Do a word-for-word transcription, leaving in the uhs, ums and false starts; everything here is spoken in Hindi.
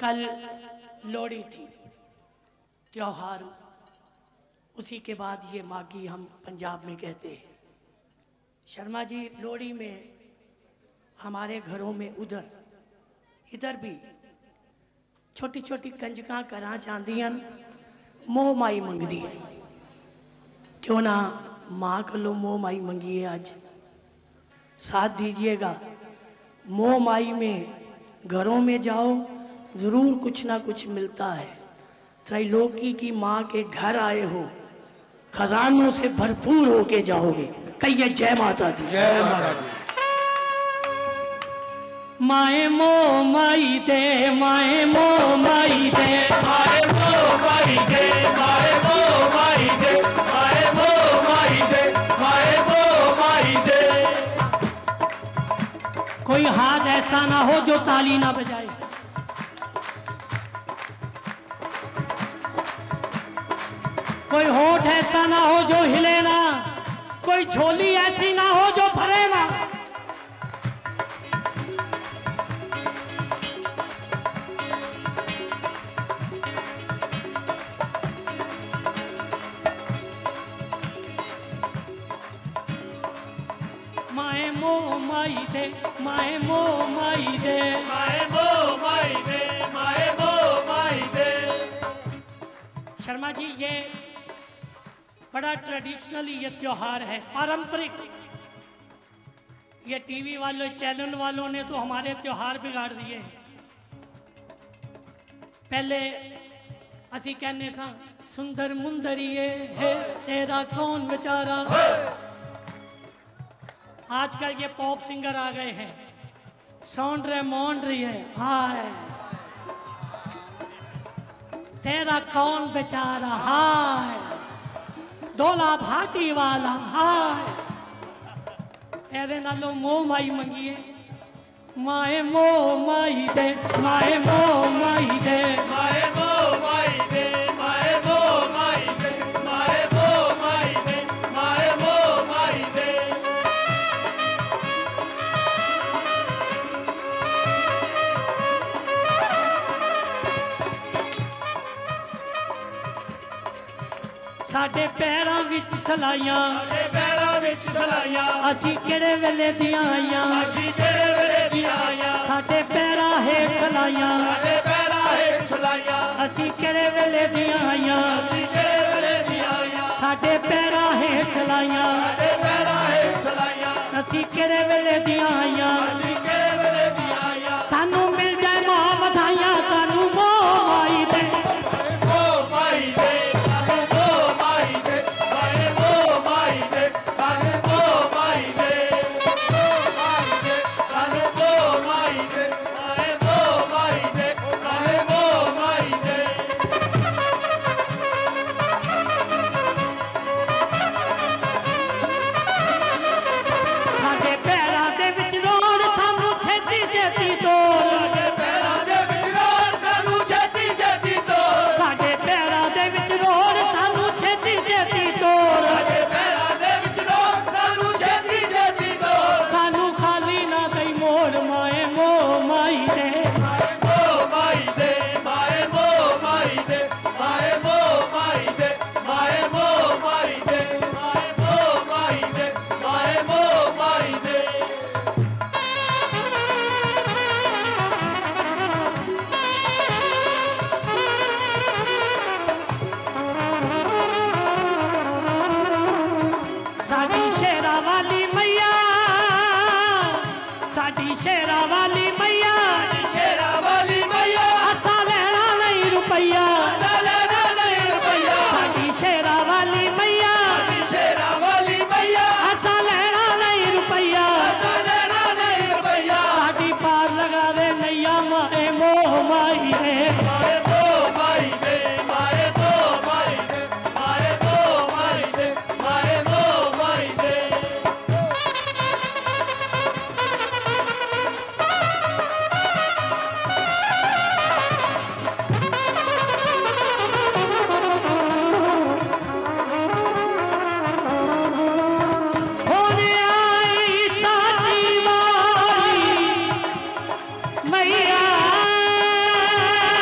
कल लोहड़ी थी, त्योहार, उसी के बाद ये माघी हम पंजाब में कहते हैं। शर्मा जी, लोहड़ी में हमारे घरों में उधर इधर भी छोटी छोटी कंजकां करा चाहदियां, मोह माई मंगदी है। क्यों ना माँ को मोह माई मंगिए, आज साथ दीजिएगा। मोह माई में घरों में जाओ, जरूर कुछ ना कुछ मिलता है। त्रैलोकी की माँ के घर आए हो, खजानों से भरपूर होके जाओगे। कहिए जय माता दी। जय माता दी। माए मोह माई दे, माए मोह माई दे, माए मोह माई दे, माए मोह माई दे, माए मोह माई दे, माए मोह माई दे। कोई हाथ ऐसा ना हो जो ताली ना बजाए। कोई होठ ऐसा ना हो जो हिले ना, कोई झोली ऐसी ना हो जो भरे ना। माए मोह माई दे, माए मोह माई दे, माए मोह माई दे, माए मोह माई दे। शर्मा जी, ये बड़ा ट्रेडिशनली ये त्योहार है, पारंपरिक। ये टीवी वालों, चैनल वालों ने तो हमारे त्योहार बिगाड़ दिए हैं। पहले असी कहने सा सुंदर मुंदरिए है तेरा कौन बेचारा। आजकल ये पॉप सिंगर आ गए हैं, सौंड रहे मौंड रही है, हाय तेरा कौन बेचारा, हाय डोला भाटी वाला, हाय एदे नालों मोह माई मंगिए। माए मोह माई दे, माए मोह माई दे, माए मोह माई दे, माए मोह माई दे, माए मोह माई दे, माए मोह माई दे। साडे पैरां विच सलाइयां, साडे पैरां विच सलाइयां, असी किहड़े वेले दियां आइयां। असी किहड़े वेले दियां आइयां। साडे पैरां हेठ सलाइयां, साडे पैरां हेठ सलाइयां, असी किहड़े वेले दियां आइयां। असी किहड़े वेले दियां आइयां। साडे पैरां हेठ सलाइयां, साडे पैरां हेठ सलाइयां, असी किहड़े वेले दियां आइयां। असी किहड़े वेले दियां आइयां। सानू मिल जाए मां बधाइयां, सानू मोह माई दे। मोह माई दे, सानू मोह माई दे, माए मोह माई दे, सानू मोह माई दे। मोह माई दे, सानू मोह माई दे, माए मोह माई दे, माए मोह माई दे। साडे पैरां दे विच रोड़, सानू छेती छेती तोड़। साडे पैरां दे विच रोड़, सानू छेती छेती तोड़। साडे पैरां दे विच रोड़, सानू छेती छेती तोड़। साडे पैरां दे विच रोड़, सानू छेती छेती तोड़। सानू खाली ना दई मोड़, माए मोह माई दे। माए मोह माई दे, माए मोह माई दे, माए मोह माई दे, माए मोह माई दे, माए मोह माई दे, माए मोह माई दे। साडी शेरा वाली मैया, साडी शेरा वाली मैया, शेरा वाली मैया, असा लेना नहीं रुपया। ना लेना नहीं रुपया। साडी शेरा वाली मैया, शेरा वाली मैया, असा लेना नहीं रुपया। ना लेना नहीं रुपया। साडी पार लगा दे नैया, माए मोह माई दे। माए मोह माई दे, माए मोह माई दे, माए मोह माई दे, माए मोह माई दे। होने आई साडी वाली मैया,